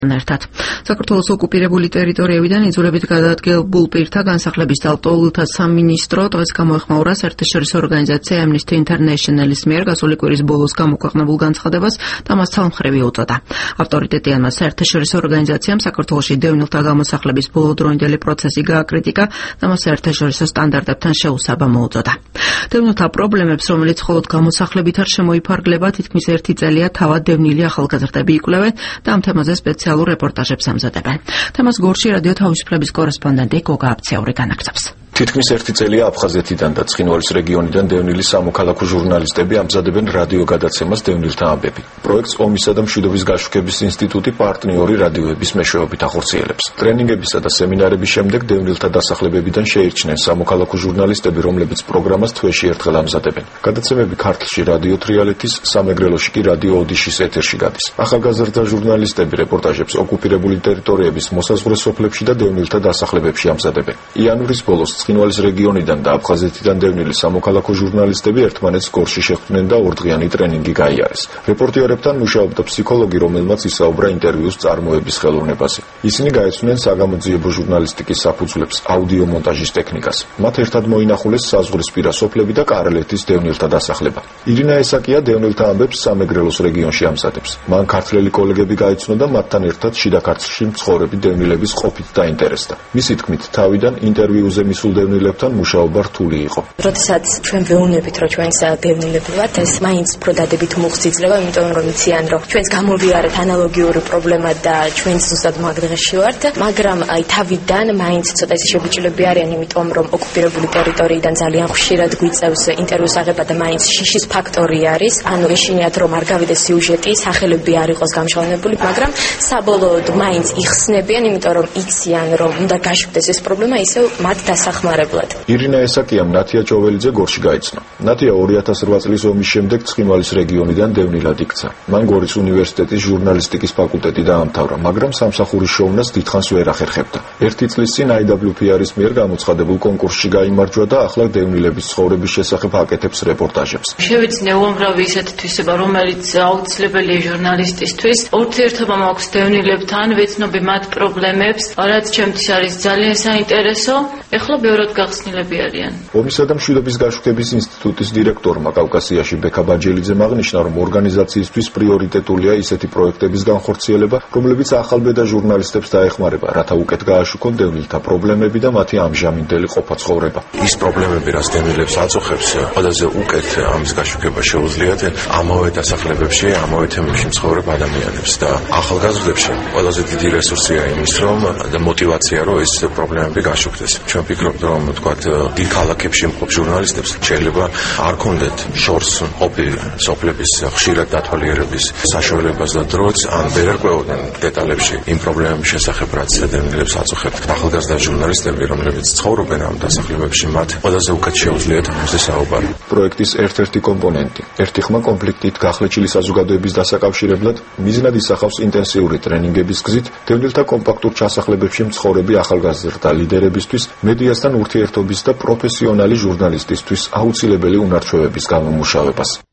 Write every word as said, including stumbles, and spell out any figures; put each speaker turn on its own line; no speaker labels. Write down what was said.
ერთად. საქართველოს ოკუპირებული ტერიტორიებიდან იძულებით გადაადგილებულ პირთა განსახლების დაუწყებელთა სამინისტრო დღეს გამოეხმაურა საერთაშორისო ორგანიზაცია Amnesty International-ის მიერ გასული კვირის ბოლოს გამოქვეყნებულ განცხადებას და მას ცალმხრივი უწოდა. ავტორიტეტიანმა საერთაშორისო ორგანიზაციამ საქართველოში დევნილთა გამოსახლების ბოლოდროინდელი პროცესი გააკრიტიკა და მას საერთაშორისო სტანდარტებთან შეუსაბა მოუწოდა. დევნილთა პრობლემებს, რომელიც მხოლოდ გამოსახლებით არ შემოიფარგლება, თითქმის ერთი წელია თავად დევნილი ახალგაზრდები იკვლევენ და ამ თემაზე სპეციალურ რეპორტაჟებს ამზადებენ. თემას გორში რადიო თავისუფლების კორესპონდენტი გოგა აბციური განაგრძობს.
თითქმის ერთი წელია აფხაზეთიდან და ცხინვალის რეგიონიდან დევნილი სამოქალაქო ჟურნალისტები ამზადებენ რადიო გადაცემას დევნილთა ამბები. პროექტს ომისა და მშვიდობის გაშუქების ინსტიტუტი პარტნიორი რადიოების მეშვეობით ახორციელებს. ტრენინგებისა და სემინარების შემდეგ დევნილთა დასახლებებიდან შეირჩნენ სამოქალაქო ჟურნალისტები, რომლებიც პროგრამას თვეში ერთხელ ამზადებენ. გადაცემები ქართლში რადიო თრიალეთის, სამეგრელოში კი რადიო ოდიშის ეთერში გადის. ახალგაზრდა ჟურნალისტები რეპორტაჟებს ოკუპირებული ტერიტორიების მოსაზღვრე სოფლებში და დევნილთა დასახლებებში ამზადებენ. იანვრის ბოლოს ცხინვალის რეგიონიდან და აფხაზეთიდან დევნილი სამოქალაქო ჟურნალისტები ერთმანეთს გორში შეხვდნენ და ორდღიანი ტრენინგი გაიარეს. რეპორტიორებთან მუშაობდა ფსიქოლოგი, რომელმაც ისაუბრა ინტერვიუს წარმოების ხელოვნებაზე. ისინი გაეცნნენ საგამოძიებო ჟურნალისტიკის საფუძვლებს, აუდიო მონტაჟის ტექნიკას. მათ ერთად მოინახულეს საზღვრისპირა სოფლები და კარელეთის დევნილთა დასახლება. ირინა ესაკია დევნილთა ამბებს სამეგრელოს რეგიონში ამზადებს. მან ქართველი კოლეგები გაეცნო და მათთან ერთად შიდა ქართლში მცხოვრები დევნილების ყოფით დაინტერესდა. მისი თქმით, თავიდან ინტერვიუზე მისულ დევნილებთან მუშაობა რთული იყო.
როდესაც ჩვენ ვეუბნებით, რომ ჩვენს დევნილები ვართ, ეს მაინც უფრო დადებით მუხს იძლევა, იმიტომ რომ იციან, რომ ჩვენს გამოვიარეთ ანალოგიური პრობლემა და ჩვენ ზუსტად მაგდღეში ვართ, მაგრამ აი თავიდან მაინც ცოტა ისე შეგუჭილები არიან, იმიტომ რომ ოკუპირებული ტერიტორიიდან ძალიან ხშირად გვიწევს ინტერვიუს აღება და მაინც შიშის ფაქტორი არის, ანუ ეშინიათ რომ არ გავიდეს სიუჟეტი, სახელები არ იყოს გამჟღავნებული, მაგრამ საბოლოოდ მაინც იხსნებიან, იმიტომ რომ იციან, რომ უნდა გაშუქდეს ეს პრობლემა ისევ მათ დასახმარებლად.
ირინა ესაკიამ ნათია ჭოველიძე გორში გაიცნო. ნათია ორი ათას რვა წლის ომის შემდეგ ცხინვალის რეგიონიდან დევნილად იქცა. მან გორის უნივერსიტეტის ჟურნალისტიკის ფაკულტეტი დაამთავრა, მაგრამ სამსახურის შოუნას დიდხანს ვერ ახერხებდა. ერთი წლის წინ აი დაბლიუ პი არ-ის მიერ გამოცხადებულ კონკურსში გაიმარჯვა და ახლა დევნილების ცხოვრების შესახებ აკეთებს რეპორტაჟებს.
შევიძნე უამრავი ისეთი თვისება, რომელიც აუცილებელია ჟურნალისტისთვის. ურთიერთობა მაქვს დევნილებთან, ვეცნობი მათ პრობლემებს, რაც ჩემთვის არის ძალიან საინტერესო. ეხლა ბევრად გახსნილები არიან.
ომისა და მშვიდობის გაშუქების ინსტიტუტის დირექტორმა კავკასიაში ბექა ბაჯელიძემ აღნიშნა, რომ ორგანიზაციისთვის პრიორიტეტულია ისეთი პროექტების განხორციელება, რომლებიც ახალბედა ჟურნალისტებს დაეხმარება, რათა უკეთ გააშუქონ დევნილთა პრობლემები და მათი ამჟამინდელი ყოფა-ცხოვრება.
ის პრობლემები, რაც დევნილებს აწუხებს, ყველაზე უკეთ ამის გაშუქება შეუძლიათ ამავე დასახლებებში, ამავე თემებში მცხოვრებ ადამიანებს და ახალგაზრდებში ყველაზე დიდი რესურსია იმის, რომ და მოტივაცია, რომ ეს პრობლემები გაშუქდეს. ჩვენ ვფიქრობთ, რომ თქვათ დიდ ქალაქებში მყოფ ჟურნალისტებს შეიძლება არ ქონდეთ შორს ყოფი სოფლების ხშირად დათვალიერების საშუალებას და დროც, ან ვერ ერკვეოდნენ დეტალებში იმ პრობლემების შესახებ, რაც დევნილებს აწუხებთ. ახალგაზრდა ჟურნალისტები, რომლებიც ცხოვრობენ ამ დასახლებებში, მათ ყველაზე უკეთ შეუძლიათ ამაზე საუბარი.
პროექტის ერთ-ერთი კომპონენტი, ერთი ხმა კონფლიქტით გახლეჩილი საზოგადოების დასაკავშირებლად, მიზნად ისახავს ინტენსიური ტრენინგების გზით დევნილთა კომპაქტურ ჩასახლებებში მცხოვრები ახალგაზრდა ლიდერებისთვის, მედიასთან ურთიერთობის და პროფესიონალი ჟურნალისტისთვის აუცილებელი უნარჩვევების გამომუშავებას.